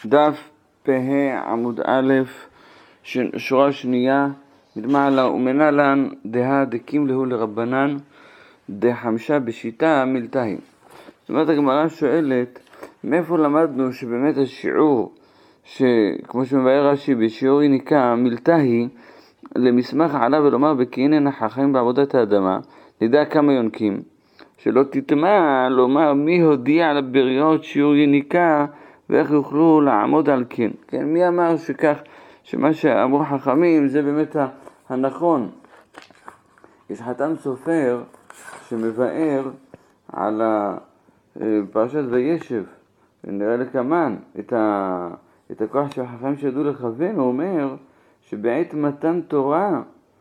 דף פה עמוד א', שורה שנייה, מלמעלה ומנהלן דהה דקים להו לרבנן דחמשה בשיטה מלתהי. זאת אומרת, הגמרא שואלת, מאיפה למדנו שבאמת השיעור, שכמו שמבאר רש"י בשיעור יניקה מלתהי, למסמך עליו ולומר בכהינן החכמים בעבודת האדמה, נדע כמה יונקים, שלא תטמע לומר מי הודיע על הבריות שיעור יניקה ואיך יוכלו לעמוד על כן. כן, מי אמר שכך, שמה שאמרו חכמים זה באמת הנכון. יש חתם סופר שמבאר על פרשת וישב, נראה לכמן, את הכוח של החכמים שידעו לכוון. הוא אומר שבעת מתן תורה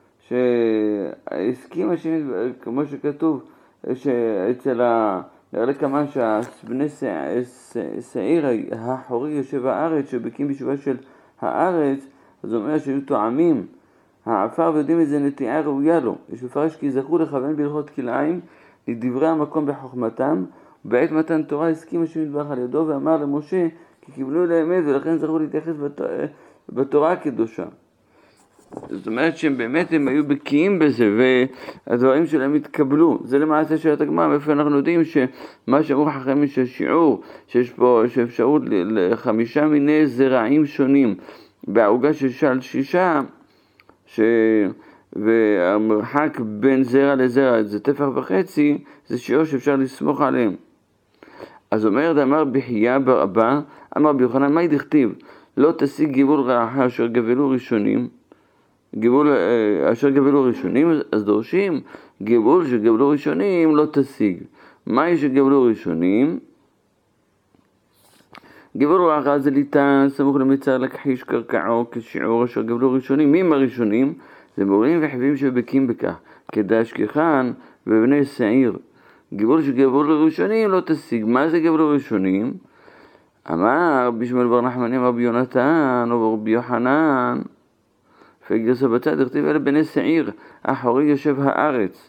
שהסכים השני, כמו שכתוב, שאצל נראה לכמן שהבני שעיר החורי יושב הארץ, שבקים בישובה של הארץ, אז הוא אומר שהיו טועמים העפר ויודעים איזה נטיעה ראויה לו. יש מפרש כי זכו לכוון בהלכות כלאיים לדברי המקום בחוכמתם, ובעת מתן תורה הסכים השם יתברך על ידו ואמר למשה כי קיבלו לאמת ולכן זכו להתייחס בתורה הקדושה. זאת אומרת שהם באמת הם היו בקיאים בזה והדברים שלהם התקבלו. זה למעשה שאלת הגמרא, מאיפה אנחנו יודעים שמה שאמרו חכמים שהשיעור שיש פה אפשרות ל5 מיני זרעים שונים בעוגה של 6 והמרחק בין זרע לזרע זה 1.5 טפח, זה שיעור שאפשר לסמוך עליהם. אז אומרת אמר בחייה בר אבא אמר ביוחנן מה דכתיב לא תשיג גבול רעך אשר גבלו ראשונים, אשר גבלו ראשונים, אז דורשים גבול שגבלו ראשונים לא תשיג. מה שגבלו ראשונים? גבול רעך זה ליטה סמוך למצר לכחיש קרקעו כשיעור אשר גבלו ראשונים. מי הם הראשונים? זה מורים וחביבים שבקים בכך כדשכחן ובני שעיר. גבול שגבלו ראשונים לא תשיג. מה זה גבלו ראשונים? אמר רבי שמואל בר נחמני אמר רבי יונתן או רבי יוחנן פגרסה בצד, הכתיב אלה בני שעיר, אחורי יושב הארץ.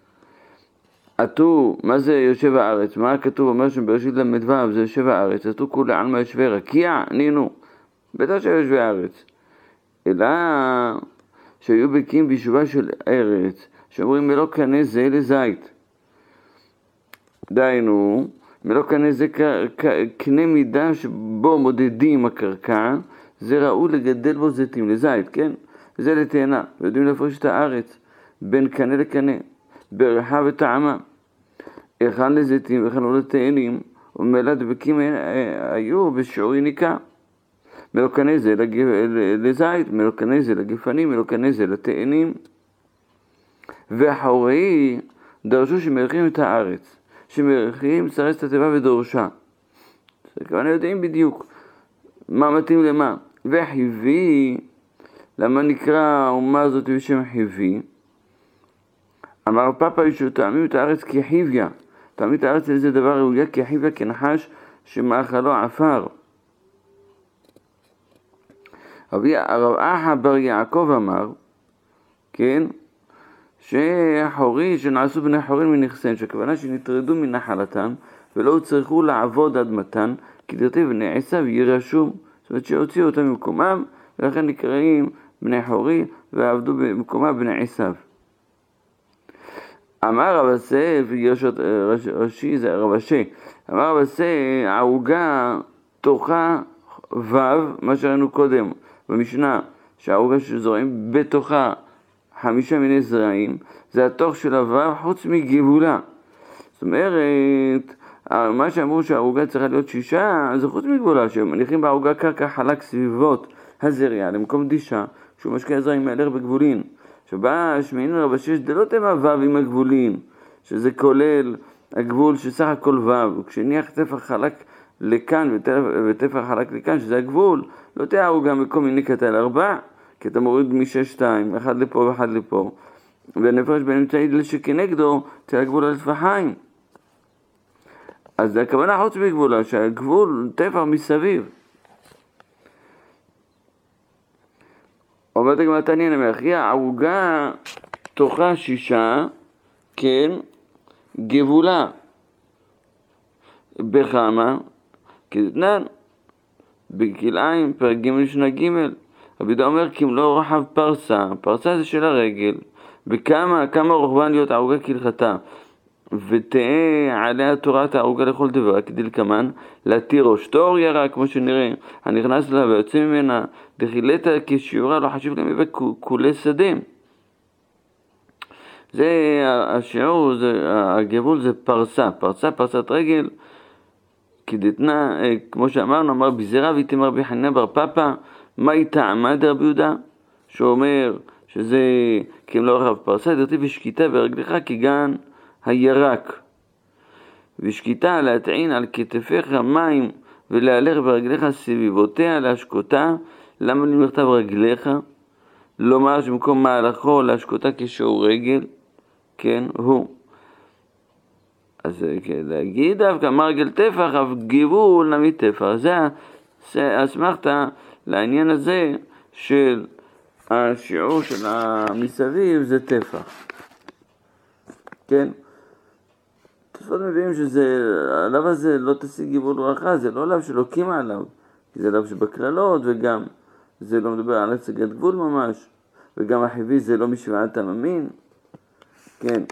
עתו, מה זה יושב הארץ? מה כתוב? אומר שבראשית למדבר זה יושב הארץ, עתו כולי עלמא יושבי רקיע, נינו, בטח שיושבי הארץ. אלא שהיו בקים בישובה של ארץ, שאומרים מלא קנה זה לזית. דיינו, מלא קנה זה קנה מידה שבו מודדים הקרקע, זה ראוי לגדל בו זיתים לזית, כן? זה לתאנה, ויודעים להפריש את הארץ בין קנה לקנה, בריחה וטעמה. היכן לזיתים והיכן לא לתאנים, וממילא דבקים היו בשיעור יניקה. מלא קנה זה לזית, מלא קנה זה לגפנים, מלא קנה זה לתאנים. ואחורי דרשו שמריחים את הארץ, שמריחים שרס את הטבע ודורשה. זה כמובן יודעים בדיוק מה מתאים למה. וחיבי, למה נקרא האומה הזאת בשם חיבי? אמר פאפה שטעמים את הארץ כחיביה. טעמים את הארץ איזה דבר ראויה כחיביה, כנחש שמאכלו עפר. רבי אחא בר יעקב אמר, כן, שחורי שנעשו בני חורין מנכסן, שהכוונה שנטרדו מנחלתם ולא צריכו לעבוד עד מתן, כי דרתי בני עשיו ירשו, זאת אומרת שהוציאו אותם ממקומם, ולכן נקראים בני חורי ועבדו במקומם בני עשיו. אמר רב אסי, ראשי זה רב אשי, אמר רב אסי, העוגה תוכה ו', מה שראינו קודם במשנה, שהעוגה שזורעים בתוכה 5 מיני זרעים, זה התוך של הו' חוץ מגבולה. זאת אומרת, מה שאמרו שהעוגה צריכה להיות 6, זה חוץ מגבולה, שמניחים בעוגה קרקע חלק סביבות הזרע, למקום דישה, שהוא משקע זרעים מהלך בגבולין. שבא שמעין רב אשי דלא תמה ו' עם הגבולין, שזה כולל הגבול שסך הכל ו', וכשניח טפח חלק לכאן וטפח חלק לכאן, שזה הגבול, לא תהיה העוגה מקום יניקת על 4, כי אתה מוריד מ6-2, אחד לפה ואחד לפה, והנפרש בין אמצעי שכנגדו תהיה הגבול על טפחיים. אז זה הכוונה חוץ בגבולה, שהגבול טפח מסביב. אומרת הגמרא תעניין המאחי, העוגה תוכה 6, כן, גבולה בכמה, כדתנן, בכלאיים, פרק ג' משנה ג', רבי יהודה אומר כי אם לא רחב פרסה, פרסה זה של הרגל, כמה רוחבן להיות הערוגה כהלכתה, ותהא עליה תורת הערוגה לכל דבר, כדלקמן, להתיר או שטור ירה, כמו שנראה, הנכנס לה ויוצא ממנה, דחילתה כשיעורה, לא חשוב להם יבק כולי שדה. זה השיעור, הגבול זה פרסת רגל, כדתנה, כמו שאמרנו, אמר בזירה ויתמר רבי חנינא בר פפא, מה היא טעמה דרבי יהודה? שאומר שזה כי אם לא רחב פרסה, דרתי ושקיטה ברגליך כגן הירק, ושקיטה להטעין על כתפיך מים ולהלך ברגליך סביבותיה להשקותה. למה נכתב רגליך? לומר שבמקום מהלכו להשקותה כשהוא רגל, כן, הוא. אז להגיד דווקא מה רגל טפח, אף גיבול נמי טפח. זה אסמכתה לעניין הזה של השיעור של המסביב זה טפח. כן? תוספות מביאים שזה, עליו הזה לא תשיג גיבול ברכה, זה לא עליו שלוקים עליו, כי זה עליו שבכללות, וגם זה לא מדבר על הצגת גבול ממש, וגם החיווי זה לא משוואת הממין. כן.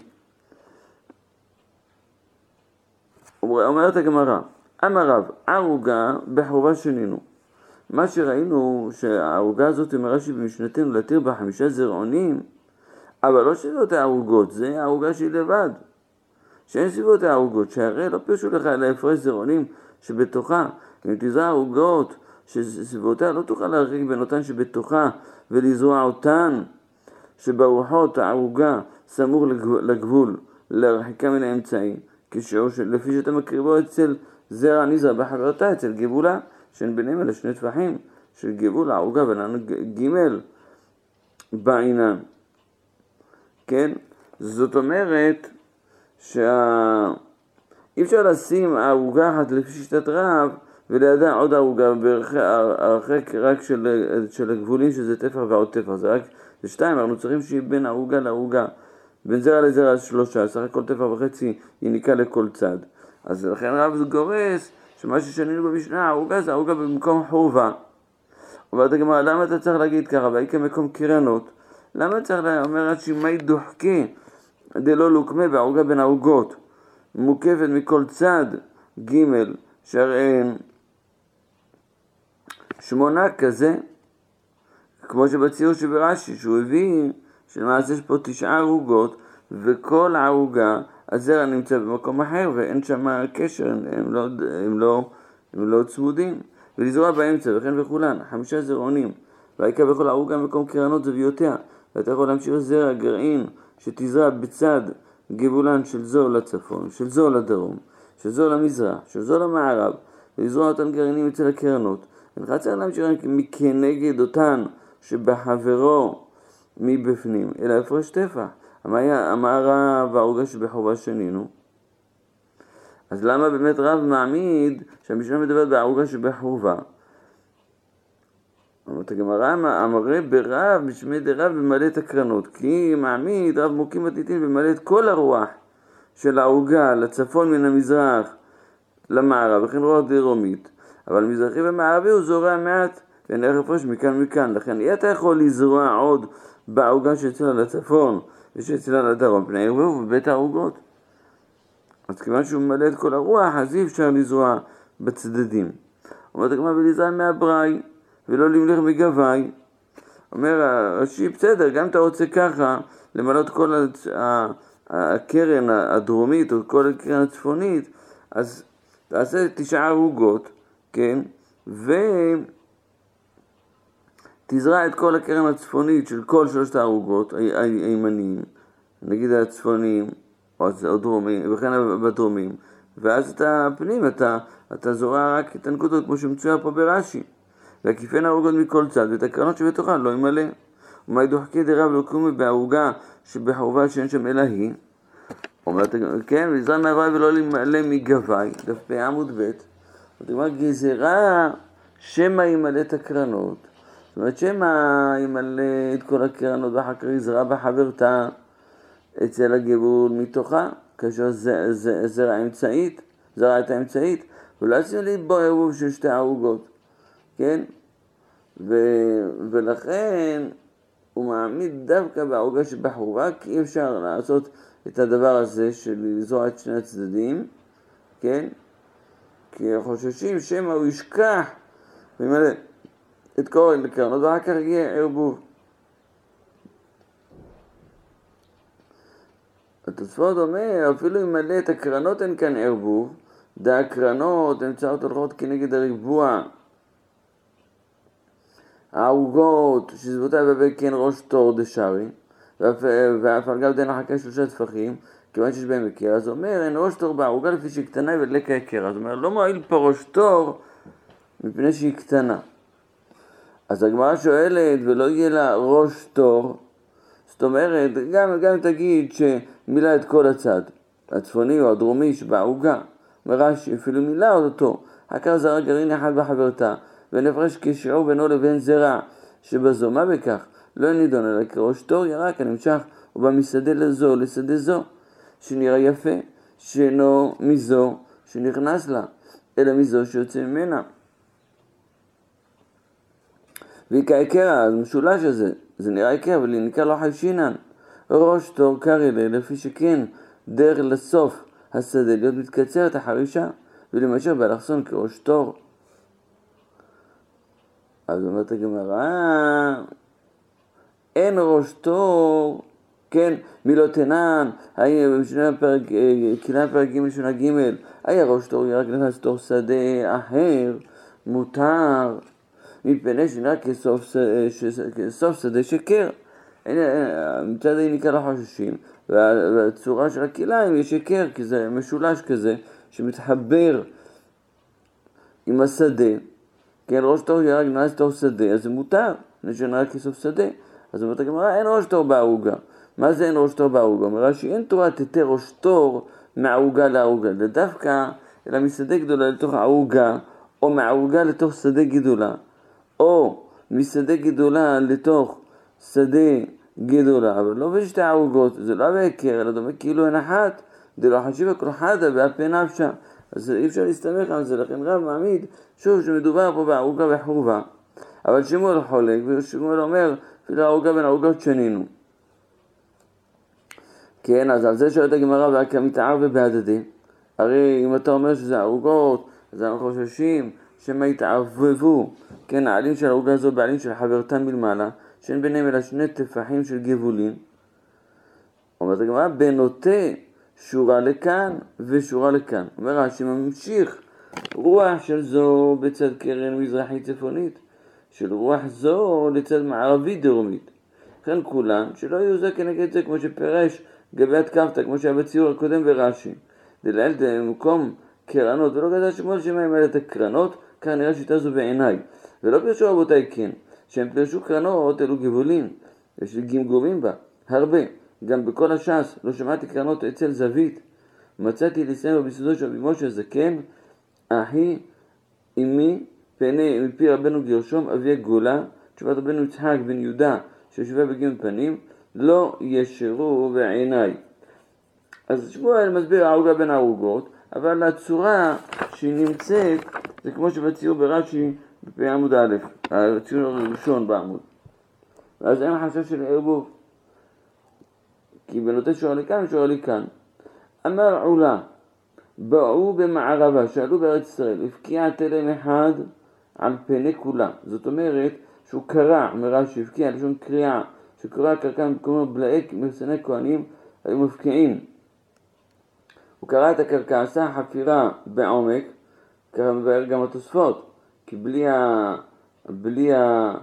אומרת הגמרא, אמר רב, ערוגה בחובה שנינו. מה שראינו שהערוגה הזאת עם רש"י במשנתנו להתיר בה 5 זרעונים, אבל לא סביבות הערוגות, זה הערוגה שהיא לבד. שאין סביבות הערוגות, שהרי לא פירשו לך להפרש זרעונים שבתוכה, אם תזרע ערוגות שסביבותיה לא תוכל להרחיק בין אותן שבתוכה ולזרוע אותן שברוחות הערוגה סמוך לגבול, להרחיקה מן האמצעי, כשיעור לפי שאתה מקריבו אצל זרע נזרע בחברתה, אצל גבולה, שאין ביניהם אלה 2 טפחים של גבול הערוגה ולנו ג' בעינן. כן? זאת אומרת שאי אפשר לשים ערוגה אחת לפי שיטת רב ולידה עוד ערוגה בהרחק רק של הגבולים שזה טפח ועוד טפח, זה 2, אנחנו צריכים שיהיה בין ערוגה לערוגה, בין זרע לזרע 3, סך הכל טפח וחצי יניקה לכל צד. אז לכן רב גורס שמה ששנינו במשנה, הערוגה זה ערוגה במקום חורבה. אומרת הגמרא, למה אתה צריך להגיד ככה? והיא כמקום קירנות, למה צריך אומר רש"י מי דוחקי דלא לוקמה בערוגה בין ערוגות מוקפת מכל צד ג' שהרי 8 כזה, כמו שבציור שברש"י שהוא הביא שלמעשה יש פה 9 ערוגות וכל ערוגה הזרע נמצא במקום אחר ואין שם קשר, הם לא צמודים, ולזרוע באמצע וכן וכולן 5 זרעונים, והעיקר בכל ערוגה מקום קירנות זוויותיה, ואתה יכול להמשיך זרע גרעין שתזרע בצד גבולן של זו לצפון, של זו לדרום, של זו למזרח, של זו למערב, ולזרוע אותן גרעינים אצל הקרנות. אינך צריך להמשיך מכנגד אותן שבחברו מבפנים, אלא הפרש טפח. אמר רב הערוגה שבחובה שנינו. אז למה באמת רב מעמיד שהמשנה מדברת בערוגה שבחובה? אמרת הגמרא, אמרה ברב משמי דרב במלא את הקרנות, כי מעמיד רב מוקים מתניתין במלא את כל הרוח של הערוגה לצפון מן המזרח למערב, וכן רוח דרומית, אבל מזרחי ומערבי הוא זורע מעט ואין איך הפרש מכאן מכאן. לכן אתה יכול לזרוע עוד בערוגה שאצלה לצפון ושאצלה לדרום פני ערבוב ובית הערוגות. אז כיוון שהוא ממלא את כל הרוח, אז אי אפשר לזרוע בצדדים. אומרת הגמרא ולזרוע מהבראי ולא למלך מגווי. אומר רש"י, בסדר, גם אתה רוצה ככה למלות כל הקרן הדרומית או כל הקרן הצפונית, אז תעשה 9 ערוגות, כן? ותזרע את כל הקרן הצפונית של כל 3 הערוגות הימניים, נגיד הצפוניים או דרומיים, וכן בדרומים, ואז אתה פנים, אתה זורע רק את הנקודות כמו שמצויה פה ברש"י. והקיפן הערוגות מכל צד, ואת הקרנות שבתוכה לא ימלא. ומאי דוחקי דרב לוקומי בערוגה שבחורבה שאין שם אלא היא. אומרת, כן, ולזרע מהבראי ולא למלא מגווי, דף בעמוד ב'. זאת אומרת, גזירה שמא ימלא את הקרנות. זאת אומרת, שמא ימלא את כל הקרנות ואחר כך יזרע בחברתה אצל הגבול מתוכה, כאשר זרע את האמצעית, ולא עשינו לי בו ערבוב של 2 ערוגות. כן? ולכן הוא מעמיד דווקא בעוגה שבחורבה, כי אי אפשר לעשות את הדבר הזה של לזרוע את שני הצדדים, כן? כי חוששים שמא הוא ישכח וימלא את כל הקרנות ואחר כך יגיע ערבוב. התוספות אומר, אפילו אם מלא את הקרנות אין כאן ערבוב, הקרנות אמצעות הולכות כנגד הריבוע. העוגות שזבותיו בבית כן ראש תור דשארי, ואף על גב דין החכה 3 טפחים, כיוון שיש בהם הקר, אז אומר, אין ראש תור בעוגה לפי שהיא קטנה ולקה הקר. אז אומר, לא מועיל פה ראש תור מפני שהיא קטנה. אז הגמרא שואלת, ולא יהיה לה ראש תור, זאת אומרת, גם תגיד שמילא את כל הצד, הצפוני או הדרומי שבעוגה, מרש"י אפילו מילא אותו, הכר זרע גרעין אחד בחברתה, ונפרש כשיעור בינו לבין זרע שבזו, מה בכך? לא נידון אלא כראש תור ירק הנמשך ובא משדה לזו לשדה זו, שנראה יפה, שאינו מזו שנכנס לה, אלא מזו שיוצא ממנה. וכהיקר אז משולש הזה, זה נראה יקר, אבל נקרא לו חיישינן. ראש תור קרא לי, לפי שכן דרך לסוף השדה להיות מתקצרת החרישה, ולמשך באלכסון כראש תור. אז אומרת הגמרא, אין ראש תור, כן, מילותנן, במשנה פרק, כילן פרק ג' שונה ג', היה ראש תור ירק נכנס תור שדה אחר, מותר, מפני שנראה כסוף שדה שקר. מצד זה נקרא לו חוששים, והצורה של הכליים יש שקר, כי זה משולש כזה שמתחבר עם השדה. כן, ראש תור ירק נכנס תור שדה, אז זה מותר, נראה כסוף שדה. אז אומרת הגמרא, אין ראש תור בעוגה. מה זה אין ראש תור בעוגה? אומרת שאין תורה תתר ראש תור מהעוגה לעוגה, זה דווקא אלא משדה גדולה לתוך העוגה, או מהעוגה לתוך שדה גדולה, או משדה גדולה לתוך שדה גדולה, אבל לא בשתי העוגות, זה לא בהקר, אלא דומה כאילו אין אחת, דלא חשיבה כל חדה באפי נפשה. אז אי אפשר להסתמך על זה, לכן רב מעמיד שוב שמדובר פה בעוגה וחורבה. אבל שמואל חולק, ושמואל אומר, אפילו העוגה בין העוגות שנינו. כן, אז על זה שואלת הגמרא, והכה מתערבה בהדדי. הרי אם אתה אומר שזה העוגות, אז אנחנו חוששים שמה יתערבבו, כן, העלים של העוגה הזו בעלים של חברתן מלמעלה, שאין ביניהם אלא 2 טפחים של גבולים. אומרת הגמרא, בנוטה שורה לכאן ושורה לכאן. אומר רש"י ממשיך, רוח של זו בצד קרן מזרחית צפונית, של רוח זו לצד מערבית דרומית. לכן כולן, שלא יהיו זה כנגד זה, כמו שפרש גבי התקפת, כמו שהיה בציור הקודם ברש"י. דלעיל במקום קרנות, ולא גדל שמואל שמיים על את הקרנות, כך נראה שיטה זו בעיניי. ולא פרשו רבותיי כן, שהם פרשו קרנות אלו גבולים, יש גמגומים בה, הרבה. גם בכל הש"ס לא שמעתי קרנות אצל זווית. מצאתי לסיים ביסודו של רבי משה זקן, אחי אמי פני מפי רבנו גרשום אבי הגולה, תשובת רבנו יצחק בן יהודה שיושבה בגין פנים, לא ישרו בעיניי. אז שמואל מסביר העוגה בין העוגות, אבל הצורה שהיא נמצאת זה כמו שבציור ברש"י בעמוד א', הציור הראשון בעמוד. ואז אין חשש של ערבוב, כי בנוטה שורה לכאן ושורה לכאן. אמר עולה, באו במערבה, שאלו בארץ ישראל, הפקיע תלם אחד על פני כולה. זאת אומרת שהוא קרע, מרש"י הפקיע לשון קריאה, שקרע קרקע במקומו בלעק מרסני כהנים היו מפקיעים. הוא קרע את הקרקע, עשה חפירה בעומק, ככה מבאר גם התוספות, כי בלי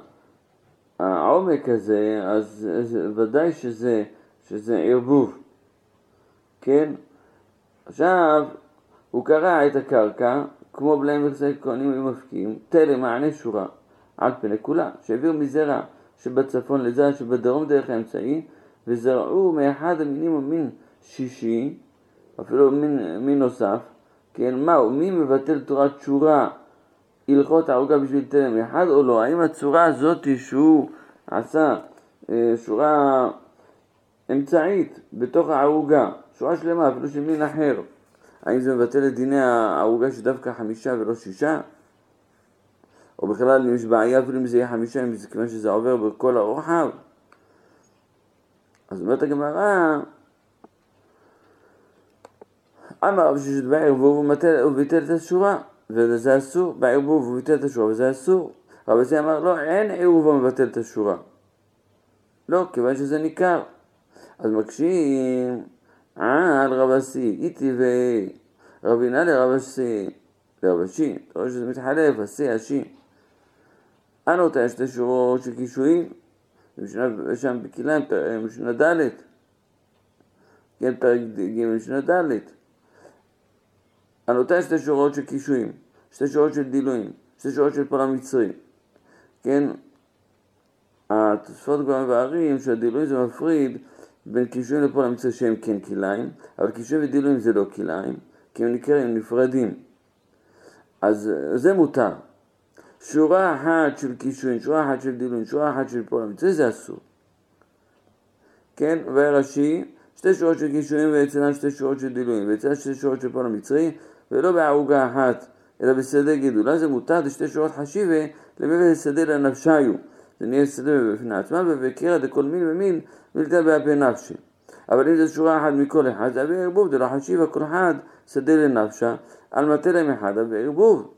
העומק הזה, אז ודאי שזה ערבוב, כן? עכשיו, הוא קרע את הקרקע, כמו בלעם מרסני כהנים היו מפקיעים, תלם מענה שורה, על פני כולה, שהביאו מזרע שבצפון לזרע שבדרום דרך האמצעי, וזרעו מאחד המינים ומין שישי, אפילו מין נוסף, כן, מהו? מי מבטל תורת שורה הלכות העוגה בשביל תלם אחד או לא? האם הצורה הזאת שהוא עשה שורה אמצעית בתוך העוגה, שורה שלמה אפילו של מין אחר, האם זה מבטל את דיני העוגה שדווקא 5 ולא 6? או בכלל אם יש בעיה אפילו אם זה יהיה 5 ימים, כיוון שזה עובר בכל הרוחב. אז אומרת הגמרא, אמר רב ששת בערבוב הוא ביטל את השורה, וזה אסור, בערבוב הוא ביטל את השורה וזה אסור. רב אסי אמר לא, אין ערבוב מבטל את השורה. לא, כיוון שזה ניכר. אז מקשים על רב אסי, איתי ורבינה לרב אסי, לרב אשי, אתה רואה שזה מתחלף, אסי, אשי. אנו אותה שתי שורות של קישואים, שם בכיליים, משנה ד', כן, פרק ג' משנה ד'. אנו אותה שתי שורות של קישואים, שתי שורות של דילויים, שתי שורות של פועל המצרי. כן, התוספות כבר מבארים שהדילויים זה מפריד בין קישואים לפועל המצרי שהם כן כיליים, אבל קישואים ודילויים זה לא כיליים, כי הם נקראים נפרדים. אז זה מותר. שורה אחת של קישואים, שורה אחת של דילויים, שורה אחת של פועל המצרי זה אסור. כן, ורש"י, שתי שורות של קישואים ואצלן שתי שורות של דילויים, ואצלן שתי שורות של פועל המצרי, ולא בערוגה אחת, אלא בשדה גידולה, זה מותר, זה שתי שורות חשיבה, לבית שדה לנפשיו. זה נהיה שדה בפני עצמה, ובקרא דכל מין ומין, מילתא באפי נפשי. אבל אם זה שורה אחת מכל אחד, זה בערבוב, זה לא חשיבה, כל אחד שדה לנפשה, על מטה להם אחד, בערבוב.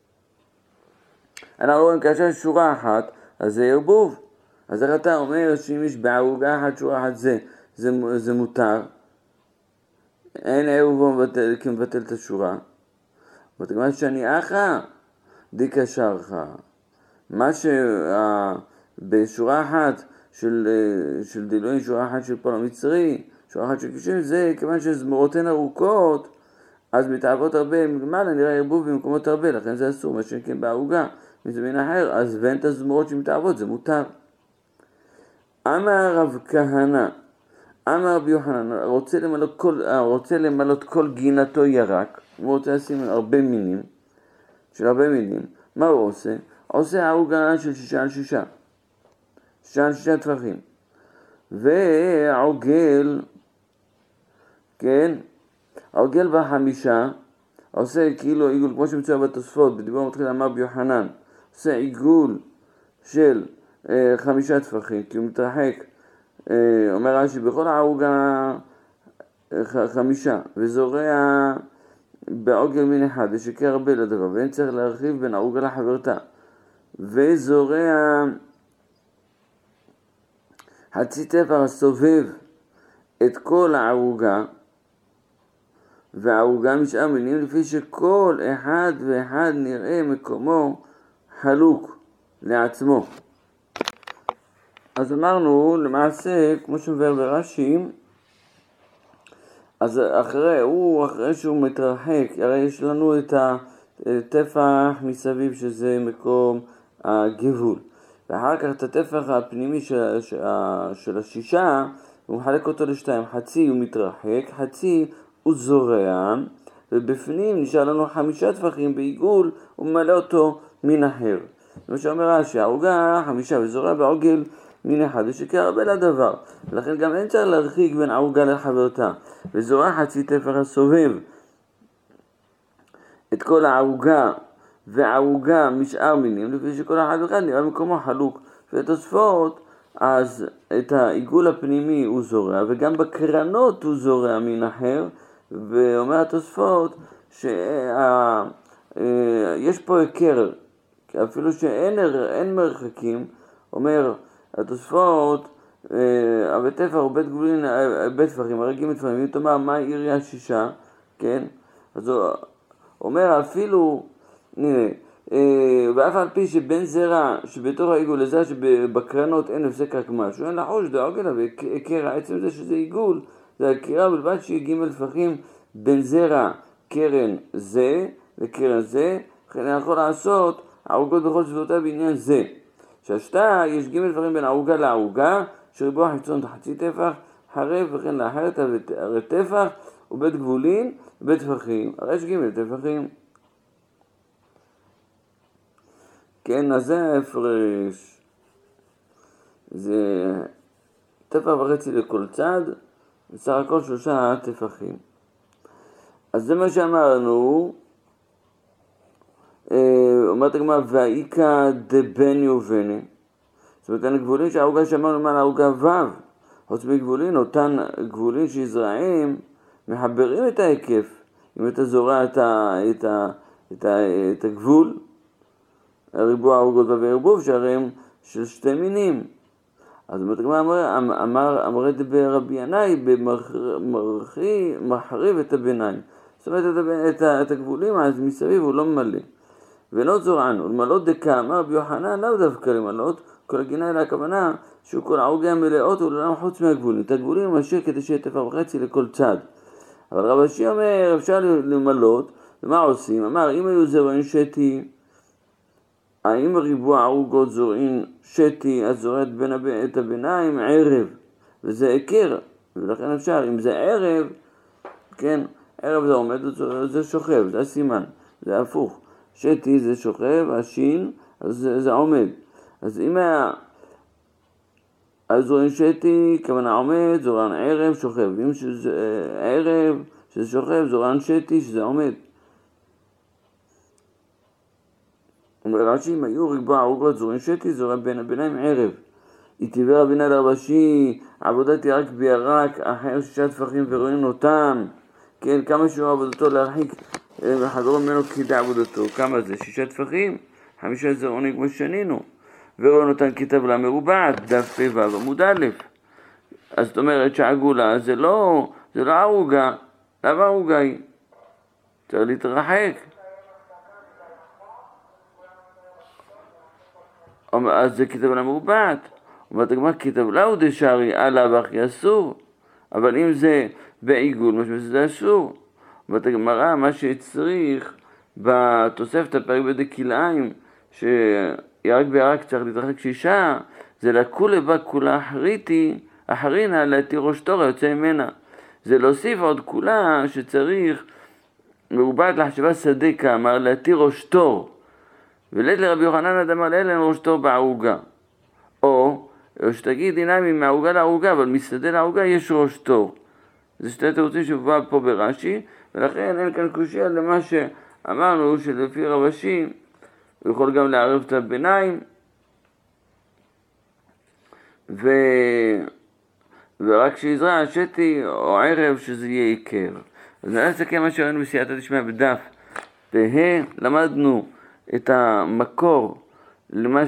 אנחנו רואים כאשר שורה אחת, אז זה ערבוב. אז איך אתה אומר שאם יש בערוגה אחת, שורה אחת זה מותר, אין ערבוב כי מבטל את השורה. ותגמר שאני אחא, דיקה שרך. מה שבשורה אחת של דילויים, שורה אחת של פועל המצרי, שורה אחת של קישואים, זה כיוון שזמורותיהן ארוכות, אז מתעבות הרבה מלמעלה, נראה ערבוב במקומות הרבה, לכן זה אסור, מה שכן בערוגה, מזמין אחר, אז ואין את הזמורות שמתעבות, זה מותר. אמר רב כהנא, אמר רבי יוחנן, רוצה למלות כל גינתו ירק, הוא רוצה לשים הרבה מינים, של הרבה מינים, מה הוא עושה? עושה ערוגה של 6 על 6, 6 על 6 טפחים, ועוגל, כן, עוגל ב5, עושה כאילו עיגול, כמו שמצויה בתוספות, בדיבור מתחיל אמר רבי יוחנן, עושה עיגול של 5 טפחים, כי הוא מתרחק, אומר רש"י, בכל הערוגה 5, וזורע בעוגל מין אחד, ושקר הרבה לדבר, ואין צריך להרחיב בין ערוגה לחברתה, וזורע חצי טפח הסובב את כל הערוגה, והערוגה משאר מינים, לפי שכל אחד ואחד נראה מקומו חלוק לעצמו. אז אמרנו, למעשה, כמו שמבאר ברש"י, אז אחרי שהוא מתרחק, הרי יש לנו את הטפח מסביב שזה מקום הגבול. ואחר כך את הטפח הפנימי של 6, הוא מחלק אותו לשתיים. חצי הוא מתרחק, חצי הוא זורע, ובפנים נשאר לנו 5 טפחים בעיגול, הוא ממלא אותו מין אחר. כמו שאומר רש"י, הערוגה 5 וזורע בעוגל מין אחד, ושקר הרבה לדבר. ולכן גם אין צריך להרחיק בין ערוגה לחברתה. וזורע חצי טפח הסובב את כל הערוגה וערוגה משאר מינים, לפי שכל אחד ואחד נראה מקומו חלוק. ותוספות, אז את העיגול הפנימי הוא זורע, וגם בקרנות הוא זורע מין אחר, ואומר התוספות שיש פה הכר, אפילו שאין מרחקים, אומר התוספות, הבית טפח הוא בית גבולין, בית טפחים, הרגים טפחים, אם תאמר מה עירייה 6, כן? אז הוא אומר אפילו, נראה, ואף על פי שבין זרע שבתוך העיגול לזרע שבקרנות אין הפסק רק משהו, אין לחוש דאוגל, והכר עצם זה שזה עיגול, זה הכירה בלבד שיהיה ג' טפחים בין זרע קרן זה לקרן זה, וכן יכול לעשות ערוגות בכל שבועותיה בעניין זה. שהשתה יש ג' טפחים בין ערוגה לערוגה, שריבוע חיצון חצי טפח, חרב וכן לאחרת הרי טפח ובית גבולין ובית טפחים, הרי יש ג' טפחים. כן, אז זה ההפרש, זה טפח וחצי לכל צד, בסך הכל 3 טפחים. אז זה מה שאמרנו, אומרת הגמרא, ואיכא דבני ובני. זאת אומרת, הגבולין שהעוגה שאמרנו למעלה העוגה ו', חוץ מגבולין, אותן גבולין שיזרעים מחברים את ההיקף. אם אתה זורע את הגבול, הריבוע העוגות וערבוב שהרי הם של שתי מינים. אז אומרת הגמרא, אמר ברבי ינאי במרחי מחריב את הביניים. זאת אומרת, את הגבולים, אז מסביב הוא לא ממלא. ולא זורענו, למלות דקה, אמר רבי יוחנן, לאו דווקא למלות, כל הגינה אלא הכוונה שהוא כל העוגה המלאות הוא לא חוץ מהגבולים. את הגבולים הוא משאיר כדי שיהיה טפח וחצי לכל צד. אבל רב אשי אומר, אפשר למלות, ומה עושים? אמר, אם היו זורעים שתי, האם ריבוע העוגות זורעים שתי, אז זורע את הביניים ערב, וזה עקר, ולכן אפשר, אם זה ערב, כן, ערב זה עומד, זה שוכב, זה הסימן, זה הפוך. שתי זה שוכב, השין, אז זה עומד. אז אם היה, אז זורעים שתי, כוונה עומד, זורען ערב, שוכב. אם שזה ערב, שזה שוכב, זורען שתי, שזה עומד. אומר רש"י, אם היו ריבוע העוגות זורעים שתי, זורע בין הביניים ערב. יתיבר רבינה לרבשי, עבודת ירק בירק, אחר 6 טפחים ורואים אותם. כן, כמה שהוא עבודתו להרחיק וחזרו ממנו כדע עבודתו. כמה זה? 6 טפחים? 5 זרעונים כמו שנינו. ורואים אותם כטבלה מרובעת, דף פ"ו עמוד א'. אז זאת אומרת שהעגולה זה לא ערוגה. למה ערוגה היא? צריך להתרחק. אז זה כטבלה מרובעת. אומרת הגמרא, כטבלה הוא דשארי עלה וכי אסור. אבל אם זה בעיגול, משהו שזה אסור. אומרת הגמרא, מה שצריך בתוספת הפרק בדקיליים, שירק בירק צריך להתרחק 6, זה לכולי בה כולה אחרינה להתיר ראש תור היוצא ממנה. זה להוסיף עוד כולה שצריך מרובעת לחשבה שדה כאמר להתיר ראש תור. ולית לרבי יוחנן אמר לאלה ראש תור בעוגה. או שתגיד דינמי מהעוגה לעוגה, אבל מסעדה לעוגה יש ראש תור. זה שתי תירוצים שבא פה ברש"י, ולכן אין כאן קושיה למה שאמרנו שלפי רב אשי הוא יכול גם לערב את הביניים, ורק שיזרע שתי או ערב שזה יהיה עיקר. אז נראה לסכם מה שראינו בסייעתא דשמיא בדף. למדנו את המקור למה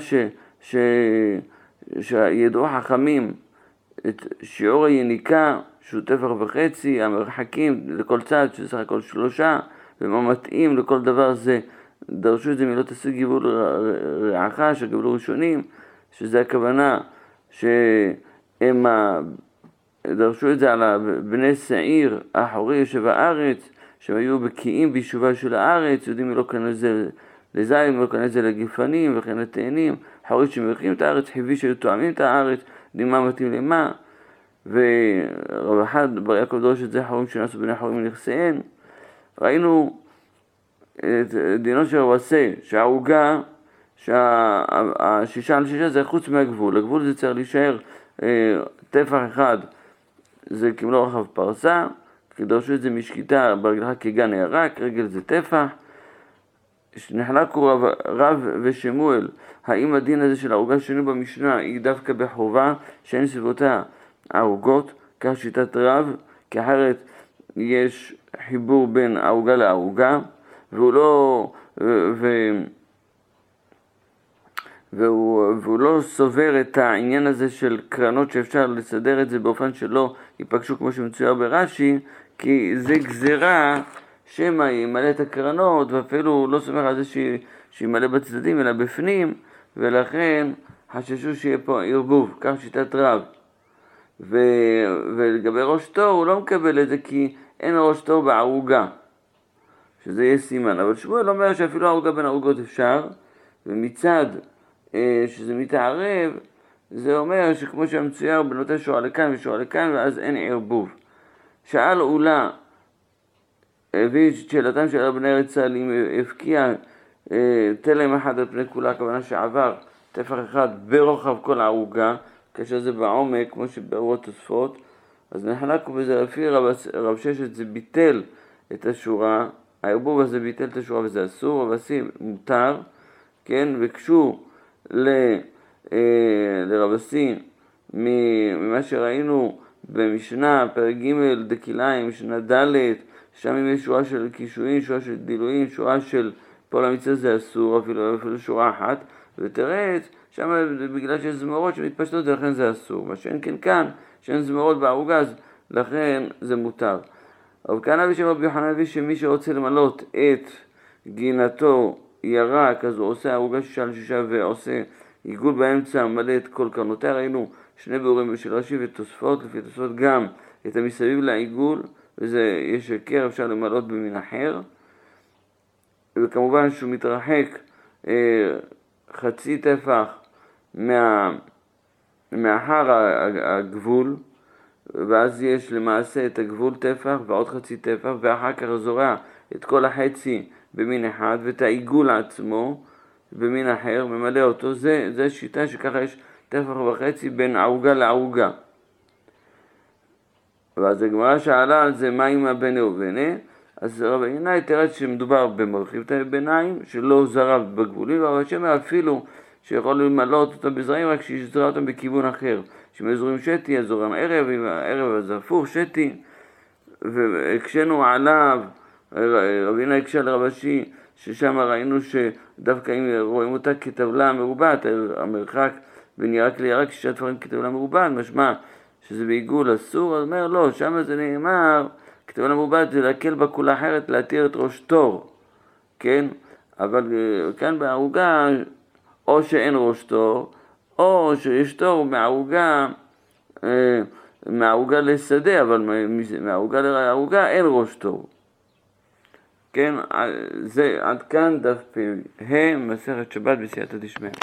שידעו חכמים את שיעור היניקה שהוא טפח וחצי, המרחקים לכל צד שסך הכל 3, ומה מתאים לכל דבר זה, דרשו את זה מלא תעשו גבול רעך שגבלו ראשונים, שזה הכוונה שהם דרשו את זה על בני שעיר האחורי יושב הארץ, שהם היו בקיאים ביישובה של הארץ, יודעים מלא כאן לזה לזיים, מלא כאן לזה לגפנים וכן לתאנים, אחורי שמרחים את הארץ, חיבי שהיו תואמים את הארץ, יודעים מה מתאים למה, ורב אחד בר יעקב דורש את זה חורים שנעשו בני חורים מנכסיהן. ראינו את דינו של רב עשה, שהעוגה, שה6 על 6 זה חוץ מהגבול, הגבול זה צריך להישאר טפח אחד, זה כמלוא רחב פרסה, כי דרשו את זה משקיטה ברגלך כגן הירק, רגל זה טפח. נחלקו רב ושמואל, האם הדין הזה של העוגה שלנו במשנה היא דווקא בחובה שאין סביבותה העוגות, כך שיטת רב, כי אחרת יש חיבור בין העוגה לעוגה, והוא לא סובר את העניין הזה של קרנות שאפשר לסדר את זה באופן שלא ייפגשו כמו שמצויר ברש"י, כי זה גזירה שמה ימלא את הקרנות, ואפילו לא סומך על זה שימלא בצדדים אלא בפנים, ולכן חששו שיהיה פה ערבוב, כך שיטת רב. ולגבי ראש תור הוא לא מקבל את זה כי אין ראש תור בערוגה, שזה יהיה סימן. אבל שמואל אומר שאפילו הערוגה בין הערוגות אפשר, ומצד שזה מתערב, זה אומר שכמו שהמצויר בנותן שורה לכאן ושורה לכאן, ואז אין ערבוב. שאל אולה, הביא את שאלתם של רבני ארץ צה"ל, אם הפקיע תלם אחד על פני כולה, הכוונה שעבר טפח אחד ברוחב כל הערוגה, כאשר זה בעומק, כמו שבארו התוספות, אז נחלקו בזה לפי רב ששת, זה ביטל את השורה הערבוב הזה ביטל את השורה וזה אסור, אבל מותר, כן, וקשו לרבסי ממה שראינו במשנה, פרק ג' דקיליים, משנה ד', שם אם יש שורה של קישואין, שורה של דילויים, שורה של פועל המצווה זה אסור, אפילו שורה אחת, ותראה, שם בגלל שיש זמרות שמתפשטות, לכן זה אסור. מה שאין כן כאן, שאין זמרות בערוגה, אז לכן זה מותר. אבל כאן אבי שם רבי יוחנן הביא שמי שרוצה למלות את גינתו ירק, אז הוא עושה ערוגה 6 על 6 ועושה עיגול באמצע, מלא את כל קרנותיה. ראינו שני ביאורים של רש"י ותוספות, לפי תוספות גם את המסביב לעיגול, וזה יש קר, אפשר למלות במין אחר. וכמובן שהוא מתרחק חצי טפח מאחר הגבול, ואז יש למעשה את הגבול טפח ועוד חצי טפח, ואחר כך זורע את כל החצי במין אחד ואת העיגול עצמו במין אחר, ממלא אותו. זה שיטה שככה יש טפח וחצי בין ערוגה לערוגה. ואז הגמרא שאלה על זה מה עם הבנה ובנה, אז רבי ינאי תרץ שמדובר במרחיב הביניים שלא זרע בגבולים, אבל שאומר אפילו שיכול למלות אותם בזרעים רק שיזרע אותם בכיוון אחר, שמזורים שתי אז זורם ערב, עם הערב אז הפוך שתי, והקשנו עליו, רבי ינאי הקשה לרבשי ששם ראינו שדווקא אם רואים אותה כטבלה מרובעת, המרחק בין ירק לירק 6 תפרים כטבלה מרובעת, משמע שזה בעיגול אסור, אז אומר לא, שם זה נאמר כטבלה מרובעת זה להקל בכולה אחרת, להתיר את ראש תור, כן? אבל כאן בערוגה או שאין ראש תור, או שיש תור מערוגה לשדה, אבל מערוגה לערוגה אין ראש תור. כן, זה עד כאן דף פ"ה, מסכת שבת בסייעתא דשמיא.